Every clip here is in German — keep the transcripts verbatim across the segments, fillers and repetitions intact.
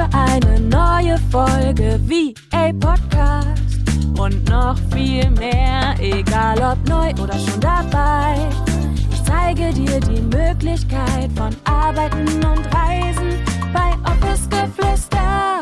wieder eine neue Folge V A Podcast und noch viel mehr, egal ob neu oder schon dabei. Ich zeige dir die Möglichkeit von Arbeiten und Reisen bei Office Geflüster.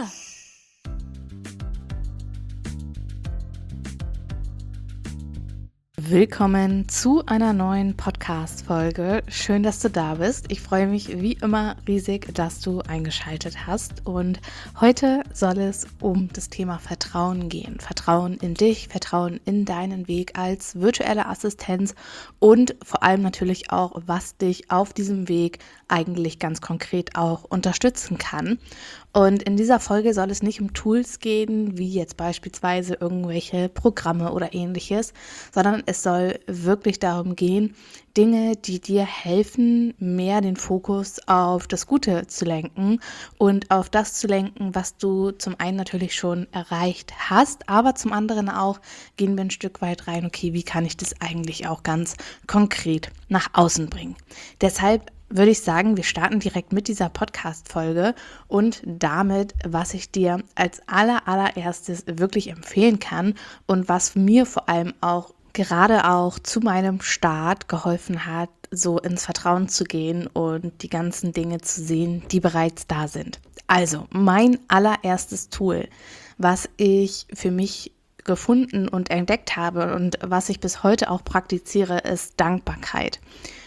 Willkommen zu einer neuen Podcast-Folge. Schön, dass du da bist. Ich freue mich wie immer riesig, dass du eingeschaltet hast. Und heute soll es um das Thema Vertrauen gehen. Vertrauen in dich, Vertrauen in deinen Weg als virtuelle Assistenz und vor allem natürlich auch, was dich auf diesem Weg eigentlich ganz konkret auch unterstützen kann. Und in dieser Folge soll es nicht um Tools gehen, wie jetzt beispielsweise irgendwelche Programme oder ähnliches, sondern es soll wirklich darum gehen, Dinge, die dir helfen, mehr den Fokus auf das Gute zu lenken und auf das zu lenken, was du zum einen natürlich schon erreicht hast, aber zum anderen auch gehen wir ein Stück weit rein, okay, wie kann ich das eigentlich auch ganz konkret nach außen bringen. Deshalb würde ich sagen, wir starten direkt mit dieser Podcast-Folge und damit, was ich dir als aller, allererstes wirklich empfehlen kann und was mir vor allem auch gerade auch zu meinem Start geholfen hat, so ins Vertrauen zu gehen und die ganzen Dinge zu sehen, die bereits da sind. Also, mein allererstes Tool, was ich für mich gefunden und entdeckt habe und was ich bis heute auch praktiziere, ist Dankbarkeit.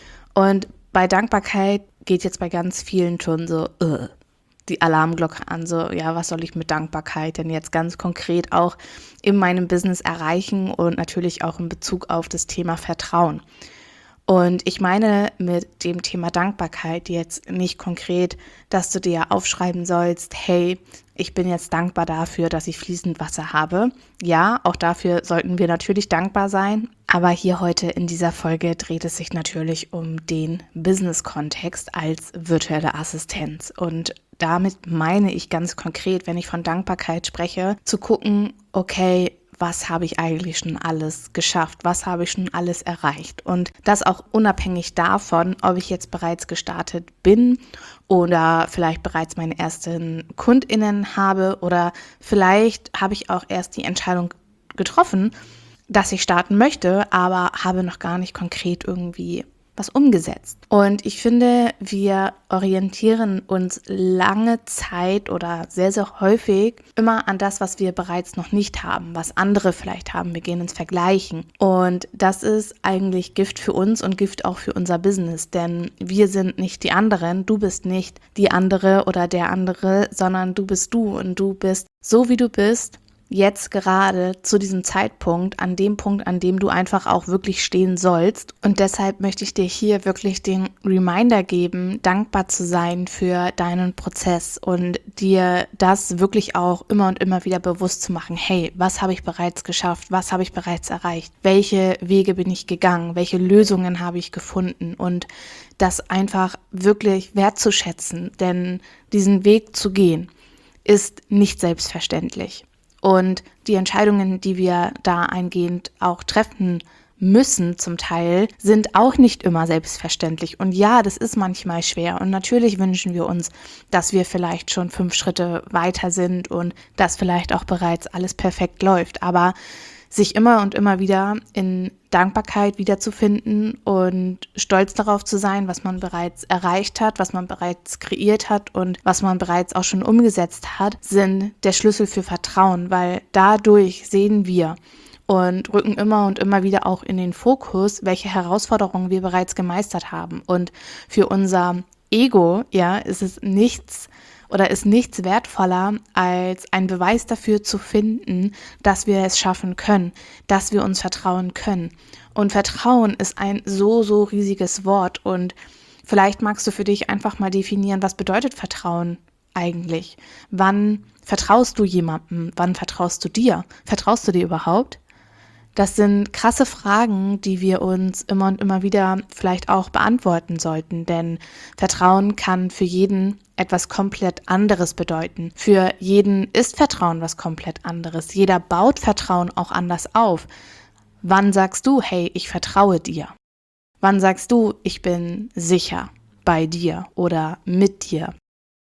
Und bei Dankbarkeit geht jetzt bei ganz vielen schon so uh, die Alarmglocke an, so ja, was soll ich mit Dankbarkeit denn jetzt ganz konkret auch in meinem Business erreichen und natürlich auch in Bezug auf das Thema Vertrauen. Und ich meine mit dem Thema Dankbarkeit jetzt nicht konkret, dass du dir aufschreiben sollst, hey, ich bin jetzt dankbar dafür, dass ich fließend Wasser habe. Ja, auch dafür sollten wir natürlich dankbar sein. Aber hier heute in dieser Folge dreht es sich natürlich um den Business-Kontext als virtuelle Assistenz. Und damit meine ich ganz konkret, wenn ich von Dankbarkeit spreche, zu gucken, okay, was habe ich eigentlich schon alles geschafft? Was habe ich schon alles erreicht? Und das auch unabhängig davon, ob ich jetzt bereits gestartet bin oder vielleicht bereits meine ersten KundInnen habe oder vielleicht habe ich auch erst die Entscheidung getroffen, dass ich starten möchte, aber habe noch gar nicht konkret irgendwie was umgesetzt. Und ich finde, wir orientieren uns lange Zeit oder sehr, sehr häufig immer an das, was wir bereits noch nicht haben, was andere vielleicht haben. Wir gehen ins Vergleichen. Und das ist eigentlich Gift für uns und Gift auch für unser Business, denn wir sind nicht die anderen. Du bist nicht die andere oder der andere, sondern du bist du und du bist so, wie du bist. Jetzt gerade zu diesem Zeitpunkt, an dem Punkt, an dem du einfach auch wirklich stehen sollst. Und deshalb möchte ich dir hier wirklich den Reminder geben, dankbar zu sein für deinen Prozess und dir das wirklich auch immer und immer wieder bewusst zu machen. Hey, was habe ich bereits geschafft? Was habe ich bereits erreicht? Welche Wege bin ich gegangen? Welche Lösungen habe ich gefunden? Und das einfach wirklich wertzuschätzen, denn diesen Weg zu gehen, ist nicht selbstverständlich. Und die Entscheidungen, die wir da eingehend auch treffen müssen zum Teil, sind auch nicht immer selbstverständlich. Und ja, das ist manchmal schwer. Und natürlich wünschen wir uns, dass wir vielleicht schon fünf Schritte weiter sind und dass vielleicht auch bereits alles perfekt läuft. Aber sich immer und immer wieder in Dankbarkeit wiederzufinden und stolz darauf zu sein, was man bereits erreicht hat, was man bereits kreiert hat und was man bereits auch schon umgesetzt hat, sind der Schlüssel für Vertrauen, weil dadurch sehen wir und rücken immer und immer wieder auch in den Fokus, welche Herausforderungen wir bereits gemeistert haben. Und für unser Ego, ja, ist es nichts oder ist nichts wertvoller, als einen Beweis dafür zu finden, dass wir es schaffen können, dass wir uns vertrauen können. Und Vertrauen ist ein so, so riesiges Wort. Und vielleicht magst du für dich einfach mal definieren, was bedeutet Vertrauen eigentlich? Wann vertraust du jemandem? Wann vertraust du dir? Vertraust du dir überhaupt? Das sind krasse Fragen, die wir uns immer und immer wieder vielleicht auch beantworten sollten, denn Vertrauen kann für jeden etwas komplett anderes bedeuten. Für jeden ist Vertrauen was komplett anderes. Jeder baut Vertrauen auch anders auf. Wann sagst du, hey, ich vertraue dir? Wann sagst du, ich bin sicher bei dir oder mit dir?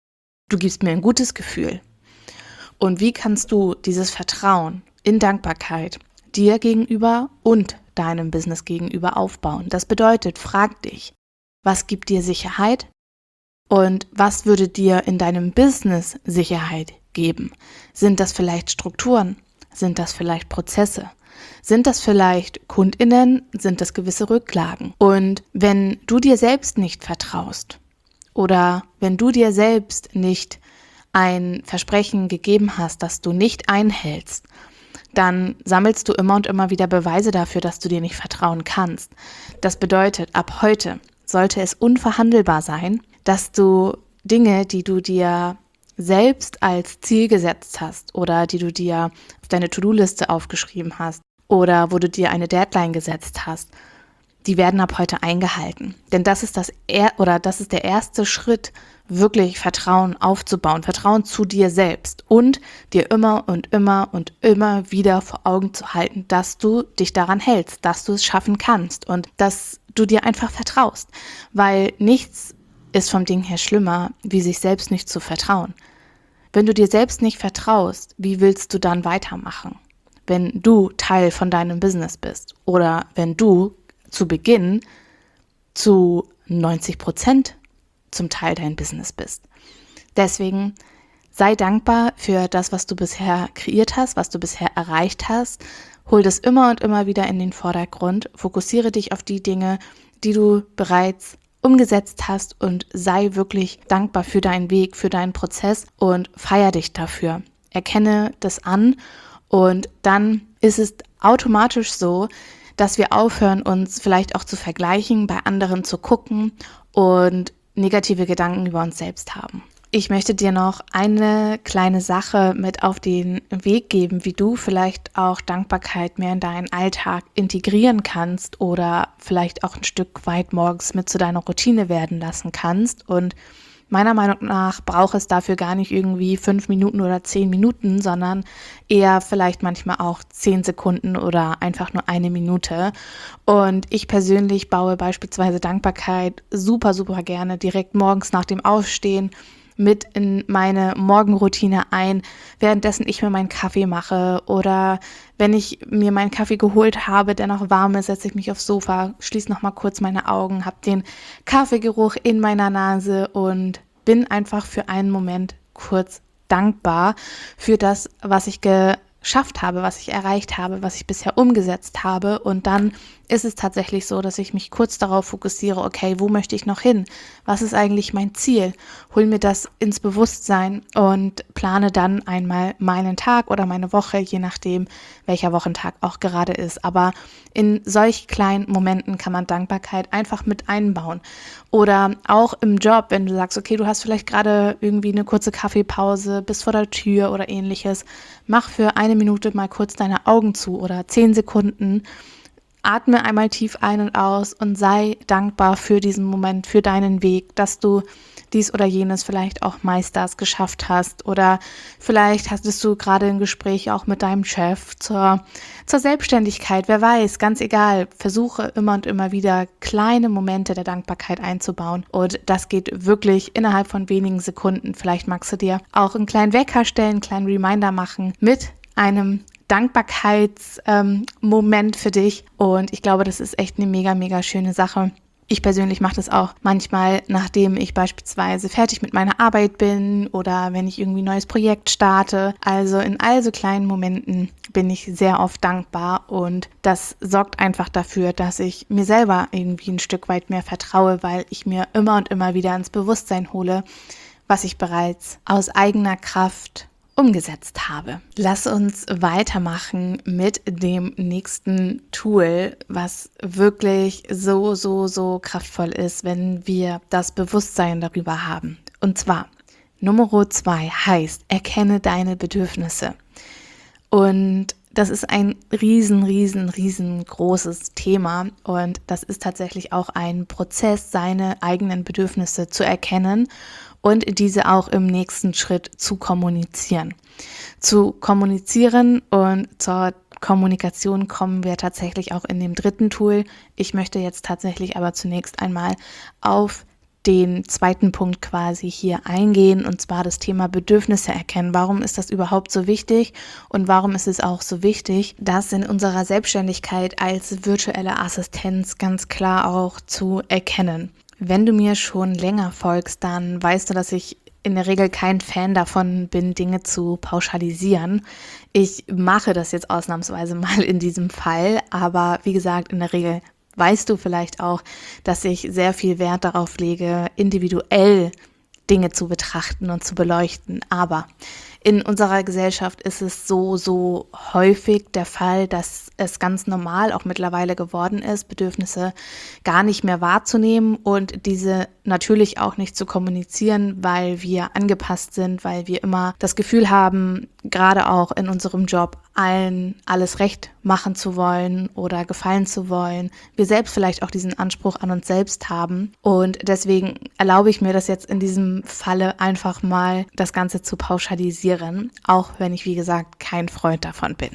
du gibst mir ein gutes Gefühl. Und wie kannst du dieses Vertrauen in Dankbarkeit dir gegenüber und deinem Business gegenüber aufbauen? Das bedeutet, frag dich, was gibt dir Sicherheit und was würde dir in deinem Business Sicherheit geben? Sind das vielleicht Strukturen? Sind das vielleicht Prozesse? Sind das vielleicht KundInnen? Sind das gewisse Rücklagen? Und wenn du dir selbst nicht vertraust oder wenn du dir selbst nicht ein Versprechen gegeben hast, das du nicht einhältst, dann sammelst du immer und immer wieder Beweise dafür, dass du dir nicht vertrauen kannst. Das bedeutet, ab heute sollte es unverhandelbar sein, dass du Dinge, die du dir selbst als Ziel gesetzt hast oder die du dir auf deine To-Do-Liste aufgeschrieben hast oder wo du dir eine Deadline gesetzt hast, die werden ab heute eingehalten. Denn das ist das er- oder das ist der erste Schritt, wirklich Vertrauen aufzubauen, Vertrauen zu dir selbst und dir immer und immer und immer wieder vor Augen zu halten, dass du dich daran hältst, dass du es schaffen kannst und dass du dir einfach vertraust, weil nichts ist vom Ding her schlimmer, wie sich selbst nicht zu vertrauen. Wenn du dir selbst nicht vertraust, wie willst du dann weitermachen? Wenn du Teil von deinem Business bist oder wenn du zu Beginn zu neunzig Prozent zum Teil dein Business bist. Deswegen sei dankbar für das, was du bisher kreiert hast, was du bisher erreicht hast. Hol das immer und immer wieder in den Vordergrund. Fokussiere dich auf die Dinge, die du bereits umgesetzt hast und sei wirklich dankbar für deinen Weg, für deinen Prozess und feier dich dafür. Erkenne das an und dann ist es automatisch so, dass wir aufhören, uns vielleicht auch zu vergleichen, bei anderen zu gucken und negative Gedanken über uns selbst haben. Ich möchte dir noch eine kleine Sache mit auf den Weg geben, wie du vielleicht auch Dankbarkeit mehr in deinen Alltag integrieren kannst oder vielleicht auch ein Stück weit morgens mit zu deiner Routine werden lassen kannst. Und meiner Meinung nach braucht es dafür gar nicht irgendwie fünf Minuten oder zehn Minuten, sondern eher vielleicht manchmal auch zehn Sekunden oder einfach nur eine Minute. Und ich persönlich baue beispielsweise Dankbarkeit super, super gerne direkt morgens nach dem Aufstehen mit in meine Morgenroutine ein, währenddessen ich mir meinen Kaffee mache oder wenn ich mir meinen Kaffee geholt habe, der noch warm ist, setze ich mich aufs Sofa, schließe noch mal kurz meine Augen, habe den Kaffeegeruch in meiner Nase und bin einfach für einen Moment kurz dankbar für das, was ich geschafft habe, was ich erreicht habe, was ich bisher umgesetzt habe. Und dann ist es tatsächlich so, dass ich mich kurz darauf fokussiere, okay, wo möchte ich noch hin? Was ist eigentlich mein Ziel? Hol mir das ins Bewusstsein und plane dann einmal meinen Tag oder meine Woche, je nachdem, welcher Wochentag auch gerade ist. Aber in solch kleinen Momenten kann man Dankbarkeit einfach mit einbauen. Oder auch im Job, wenn du sagst, okay, du hast vielleicht gerade irgendwie eine kurze Kaffeepause, bist vor der Tür oder ähnliches, mach für eine Minute mal kurz deine Augen zu oder zehn Sekunden. Atme einmal tief ein und aus und sei dankbar für diesen Moment, für deinen Weg, dass du dies oder jenes vielleicht auch meisterst, geschafft hast oder vielleicht hattest du gerade ein Gespräch auch mit deinem Chef zur, zur Selbstständigkeit, wer weiß, ganz egal, versuche immer und immer wieder kleine Momente der Dankbarkeit einzubauen und das geht wirklich innerhalb von wenigen Sekunden. Vielleicht magst du dir auch einen kleinen Wecker stellen, einen kleinen Reminder machen mit einem Dankbarkeitsmoment ähm, für dich und ich glaube, das ist echt eine mega, mega schöne Sache. Ich persönlich mache das auch manchmal, nachdem ich beispielsweise fertig mit meiner Arbeit bin oder wenn ich irgendwie ein neues Projekt starte. Also in all so kleinen Momenten bin ich sehr oft dankbar und das sorgt einfach dafür, dass ich mir selber irgendwie ein Stück weit mehr vertraue, weil ich mir immer und immer wieder ins Bewusstsein hole, was ich bereits aus eigener Kraft umgesetzt habe. Lass uns weitermachen mit dem nächsten Tool, was wirklich so, so, so kraftvoll ist, wenn wir das Bewusstsein darüber haben. Und zwar, Nummer zwei heißt, erkenne deine Bedürfnisse. Und das ist ein riesen, riesen, riesengroßes Thema und das ist tatsächlich auch ein Prozess, seine eigenen Bedürfnisse zu erkennen und diese auch im nächsten Schritt zu kommunizieren. Zu kommunizieren und zur Kommunikation kommen wir tatsächlich auch in dem dritten Tool. Ich möchte jetzt tatsächlich aber zunächst einmal auf den zweiten Punkt quasi hier eingehen, und zwar das Thema Bedürfnisse erkennen. Warum ist das überhaupt so wichtig und warum ist es auch so wichtig, das in unserer Selbstständigkeit als virtuelle Assistenz ganz klar auch zu erkennen? Wenn du mir schon länger folgst, dann weißt du, dass ich in der Regel kein Fan davon bin, Dinge zu pauschalisieren. Ich mache das jetzt ausnahmsweise mal in diesem Fall, aber wie gesagt, in der Regel weißt du vielleicht auch, dass ich sehr viel Wert darauf lege, individuell Dinge zu betrachten und zu beleuchten. Aber in unserer Gesellschaft ist es so, so häufig der Fall, dass es ganz normal auch mittlerweile geworden ist, Bedürfnisse gar nicht mehr wahrzunehmen und diese natürlich auch nicht zu kommunizieren, weil wir angepasst sind, weil wir immer das Gefühl haben, gerade auch in unserem Job, allen alles recht machen zu wollen oder gefallen zu wollen. Wir selbst vielleicht auch diesen Anspruch an uns selbst haben, und deswegen erlaube ich mir das jetzt in diesem Falle einfach mal, das Ganze zu pauschalisieren, auch wenn ich, wie gesagt, kein Freund davon bin.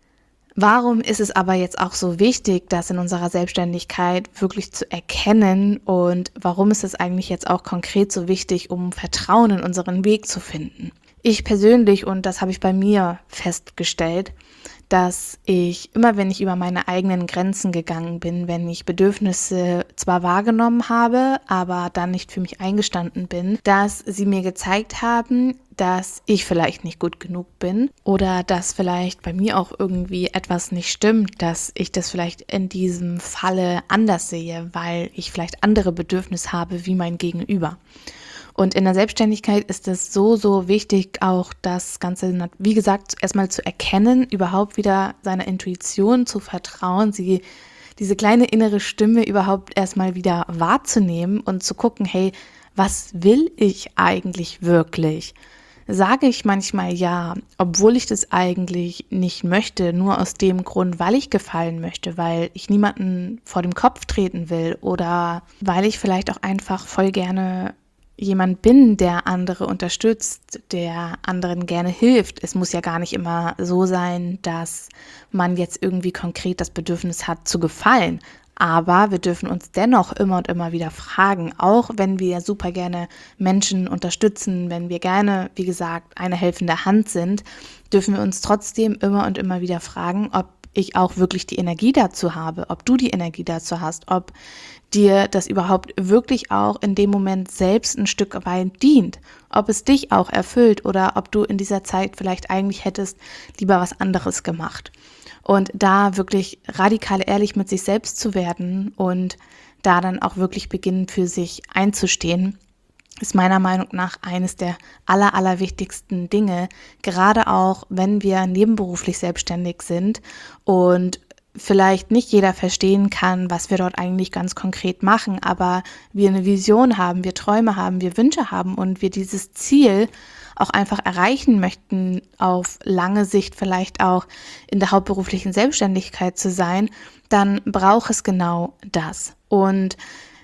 Warum ist es aber jetzt auch so wichtig, das in unserer Selbstständigkeit wirklich zu erkennen, und warum ist es eigentlich jetzt auch konkret so wichtig, um Vertrauen in unseren Weg zu finden? Ich persönlich, und das habe ich bei mir festgestellt, dass ich immer, wenn ich über meine eigenen Grenzen gegangen bin, wenn ich Bedürfnisse zwar wahrgenommen habe, aber dann nicht für mich eingestanden bin, dass sie mir gezeigt haben, dass ich vielleicht nicht gut genug bin oder dass vielleicht bei mir auch irgendwie etwas nicht stimmt, dass ich das vielleicht in diesem Falle anders sehe, weil ich vielleicht andere Bedürfnisse habe wie mein Gegenüber. Und in der Selbstständigkeit ist es so, so wichtig, auch das Ganze, wie gesagt, erstmal zu erkennen, überhaupt wieder seiner Intuition zu vertrauen, sie, diese kleine innere Stimme überhaupt erstmal wieder wahrzunehmen und zu gucken, hey, was will ich eigentlich wirklich? Sage ich manchmal ja, obwohl ich das eigentlich nicht möchte, nur aus dem Grund, weil ich gefallen möchte, weil ich niemanden vor dem Kopf treten will oder weil ich vielleicht auch einfach voll gerne jemand bin, der andere unterstützt, der anderen gerne hilft. Es muss ja gar nicht immer so sein, dass man jetzt irgendwie konkret das Bedürfnis hat, zu gefallen. Aber wir dürfen uns dennoch immer und immer wieder fragen, auch wenn wir super gerne Menschen unterstützen, wenn wir gerne, wie gesagt, eine helfende Hand sind, dürfen wir uns trotzdem immer und immer wieder fragen, ob ich auch wirklich die Energie dazu habe, ob du die Energie dazu hast, ob dir das überhaupt wirklich auch in dem Moment selbst ein Stück weit dient, ob es dich auch erfüllt oder ob du in dieser Zeit vielleicht eigentlich hättest lieber was anderes gemacht. Und da wirklich radikal ehrlich mit sich selbst zu werden und da dann auch wirklich beginnen, für sich einzustehen, ist meiner Meinung nach eines der aller, aller wichtigsten Dinge, gerade auch, wenn wir nebenberuflich selbstständig sind und vielleicht nicht jeder verstehen kann, was wir dort eigentlich ganz konkret machen, aber wir eine Vision haben, wir Träume haben, wir Wünsche haben und wir dieses Ziel auch einfach erreichen möchten, auf lange Sicht vielleicht auch in der hauptberuflichen Selbstständigkeit zu sein, dann braucht es genau das. Und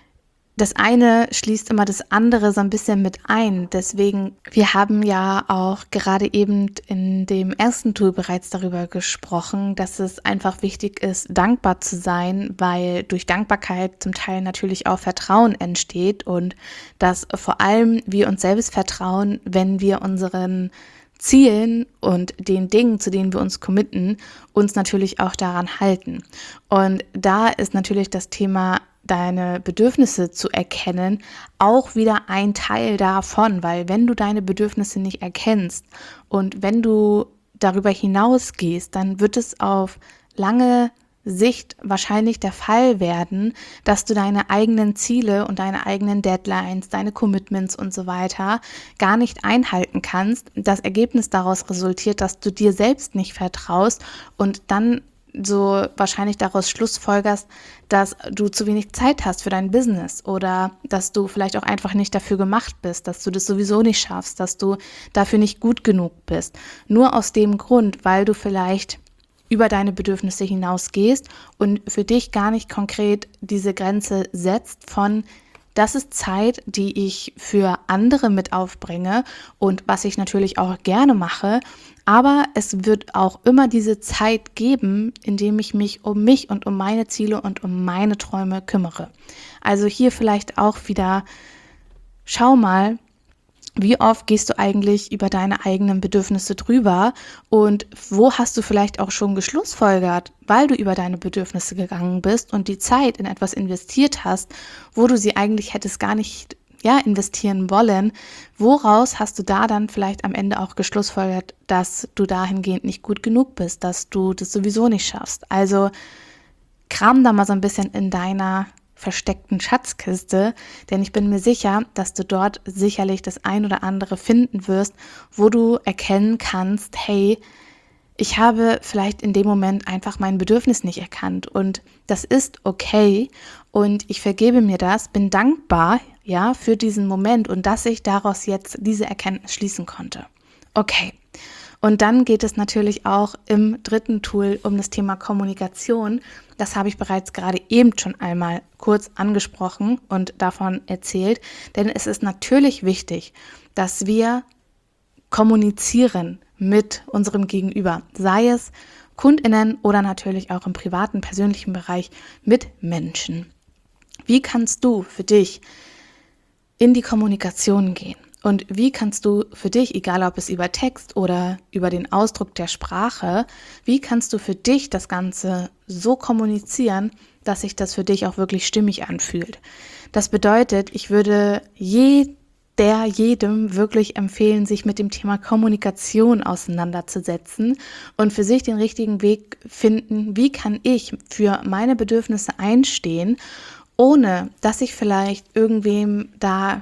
das eine schließt immer das andere so ein bisschen mit ein. Deswegen, wir haben ja auch gerade eben in dem ersten Tool bereits darüber gesprochen, dass es einfach wichtig ist, dankbar zu sein, weil durch Dankbarkeit zum Teil natürlich auch Vertrauen entsteht und dass vor allem wir uns selbst vertrauen, wenn wir unseren Zielen und den Dingen, zu denen wir uns committen, uns natürlich auch daran halten. Und da ist natürlich das Thema, deine Bedürfnisse zu erkennen, auch wieder ein Teil davon, weil wenn du deine Bedürfnisse nicht erkennst und wenn du darüber hinausgehst, dann wird es auf lange Sicht wahrscheinlich der Fall werden, dass du deine eigenen Ziele und deine eigenen Deadlines, deine Commitments und so weiter gar nicht einhalten kannst. Das Ergebnis daraus resultiert, dass du dir selbst nicht vertraust und dann so wahrscheinlich daraus schlussfolgerst, dass du zu wenig Zeit hast für dein Business oder dass du vielleicht auch einfach nicht dafür gemacht bist, dass du das sowieso nicht schaffst, dass du dafür nicht gut genug bist. Nur aus dem Grund, weil du vielleicht über deine Bedürfnisse hinausgehst und für dich gar nicht konkret diese Grenze setzt von: Das ist Zeit, die ich für andere mit aufbringe und was ich natürlich auch gerne mache, aber es wird auch immer diese Zeit geben, in dem ich mich um mich und um meine Ziele und um meine Träume kümmere. Also hier vielleicht auch wieder schau mal, wie oft gehst du eigentlich über deine eigenen Bedürfnisse drüber und wo hast du vielleicht auch schon geschlussfolgert, weil du über deine Bedürfnisse gegangen bist und die Zeit in etwas investiert hast, wo du sie eigentlich hättest gar nicht ja, investieren wollen. Woraus hast du da dann vielleicht am Ende auch geschlussfolgert, dass du dahingehend nicht gut genug bist, dass du das sowieso nicht schaffst? Also kram da mal so ein bisschen in deiner versteckten Schatzkiste, denn ich bin mir sicher, dass du dort sicherlich das ein oder andere finden wirst, wo du erkennen kannst, hey, ich habe vielleicht in dem Moment einfach mein Bedürfnis nicht erkannt und das ist okay und ich vergebe mir das, bin dankbar, ja, für diesen Moment und dass ich daraus jetzt diese Erkenntnis schließen konnte. Okay. Und dann geht es natürlich auch im dritten Tool um das Thema Kommunikation. Das habe ich bereits gerade eben schon einmal kurz angesprochen und davon erzählt. Denn es ist natürlich wichtig, dass wir kommunizieren mit unserem Gegenüber. Sei es KundInnen oder natürlich auch im privaten, persönlichen Bereich mit Menschen. Wie kannst du für dich in die Kommunikation gehen? Und wie kannst du für dich, egal ob es über Text oder über den Ausdruck der Sprache, wie kannst du für dich das Ganze so kommunizieren, dass sich das für dich auch wirklich stimmig anfühlt? Das bedeutet, ich würde jeder, jedem wirklich empfehlen, sich mit dem Thema Kommunikation auseinanderzusetzen und für sich den richtigen Weg finden, wie kann ich für meine Bedürfnisse einstehen, ohne dass ich vielleicht irgendwem da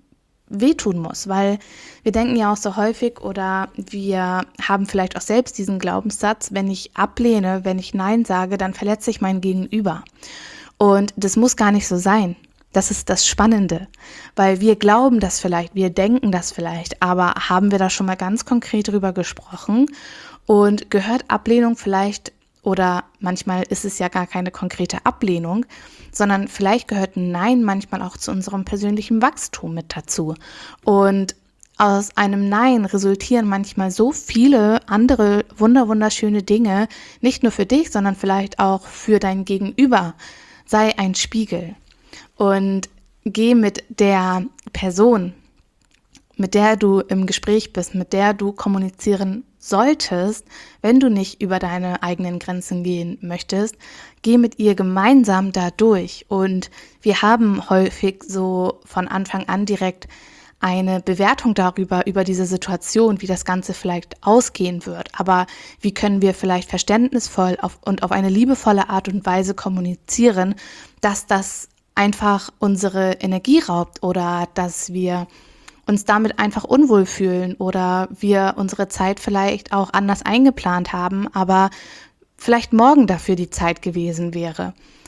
wehtun muss, weil wir denken ja auch so häufig oder wir haben vielleicht auch selbst diesen Glaubenssatz, wenn ich ablehne, wenn ich Nein sage, dann verletze ich mein Gegenüber. Und das muss gar nicht so sein. Das ist das Spannende, weil wir glauben das vielleicht, wir denken das vielleicht, aber haben wir da schon mal ganz konkret drüber gesprochen und gehört Ablehnung vielleicht oder manchmal ist es ja gar keine konkrete Ablehnung, sondern vielleicht gehört ein Nein manchmal auch zu unserem persönlichen Wachstum mit dazu. Und aus einem Nein resultieren manchmal so viele andere wunder wunderschöne Dinge, nicht nur für dich, sondern vielleicht auch für dein Gegenüber. Sei ein Spiegel und geh mit der Person, mit der du im Gespräch bist, mit der du kommunizieren solltest, wenn du nicht über deine eigenen Grenzen gehen möchtest, geh mit ihr gemeinsam da durch. Und wir haben häufig so von Anfang an direkt eine Bewertung darüber, über diese Situation, wie das Ganze vielleicht ausgehen wird. Aber wie können wir vielleicht verständnisvoll auf, und auf eine liebevolle Art und Weise kommunizieren, dass das einfach unsere Energie raubt oder dass wir uns damit einfach unwohl fühlen oder wir unsere Zeit vielleicht auch anders eingeplant haben, aber vielleicht morgen dafür die Zeit gewesen wäre.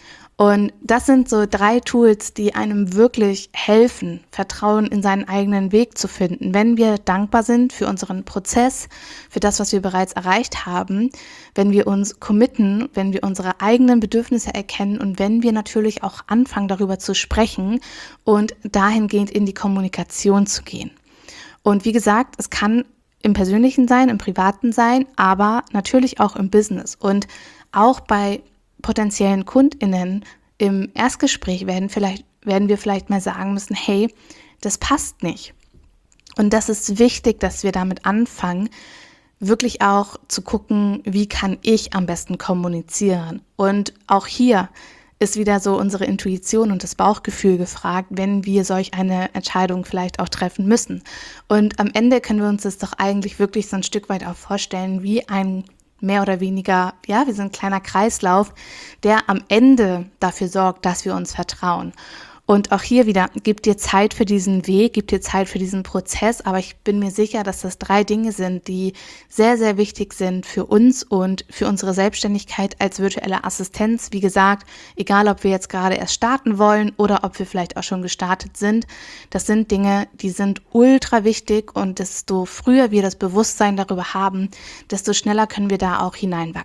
Und das sind so drei Tools, die einem wirklich helfen, Vertrauen in seinen eigenen Weg zu finden. Wenn wir dankbar sind für unseren Prozess, für das, was wir bereits erreicht haben, wenn wir uns committen, wenn wir unsere eigenen Bedürfnisse erkennen und wenn wir natürlich auch anfangen, darüber zu sprechen und dahingehend in die Kommunikation zu gehen. Und wie gesagt, es kann im Persönlichen sein, im Privaten sein, aber natürlich auch im Business. Und auch bei potenziellen KundInnen im Erstgespräch werden vielleicht werden wir vielleicht mal sagen müssen, hey, das passt nicht. Und das ist wichtig, dass wir damit anfangen, wirklich auch zu gucken, wie kann ich am besten kommunizieren. Und auch hier ist wieder so unsere Intuition und das Bauchgefühl gefragt, wenn wir solch eine Entscheidung vielleicht auch treffen müssen. Und am Ende können wir uns das doch eigentlich wirklich so ein Stück weit auch vorstellen, wie ein mehr oder weniger, ja, wie so ein kleiner Kreislauf, der am Ende dafür sorgt, dass wir uns vertrauen. Und auch hier wieder, gib dir Zeit für diesen Weg, gib dir Zeit für diesen Prozess, aber ich bin mir sicher, dass das drei Dinge sind, die sehr, sehr wichtig sind für uns und für unsere Selbstständigkeit als virtuelle Assistenz. Wie gesagt, egal ob wir jetzt gerade erst starten wollen oder ob wir vielleicht auch schon gestartet sind, das sind Dinge, die sind ultra wichtig und desto früher wir das Bewusstsein darüber haben, desto schneller können wir da auch hineinwachsen.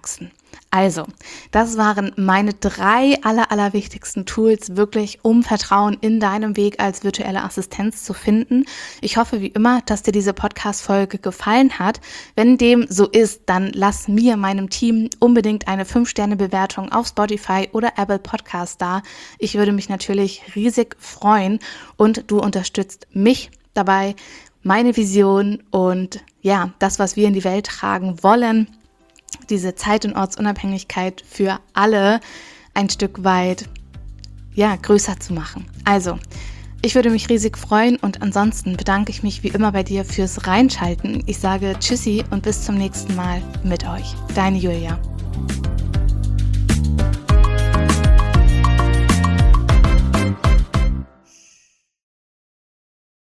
Also, das waren meine drei aller, aller wichtigsten Tools, wirklich um Vertrauen in deinem Weg als virtuelle Assistenz zu finden. Ich hoffe wie immer, dass dir diese Podcast-Folge gefallen hat. Wenn dem so ist, dann lass mir, meinem Team, unbedingt eine fünf Sterne Bewertung auf Spotify oder Apple Podcast da. Ich würde mich natürlich riesig freuen und du unterstützt mich dabei, meine Vision und ja, das, was wir in die Welt tragen wollen, diese Zeit- und Ortsunabhängigkeit für alle ein Stück weit ja, größer zu machen. Also, ich würde mich riesig freuen und ansonsten bedanke ich mich wie immer bei dir fürs Reinschalten. Ich sage Tschüssi und bis zum nächsten Mal mit euch. Deine Julia.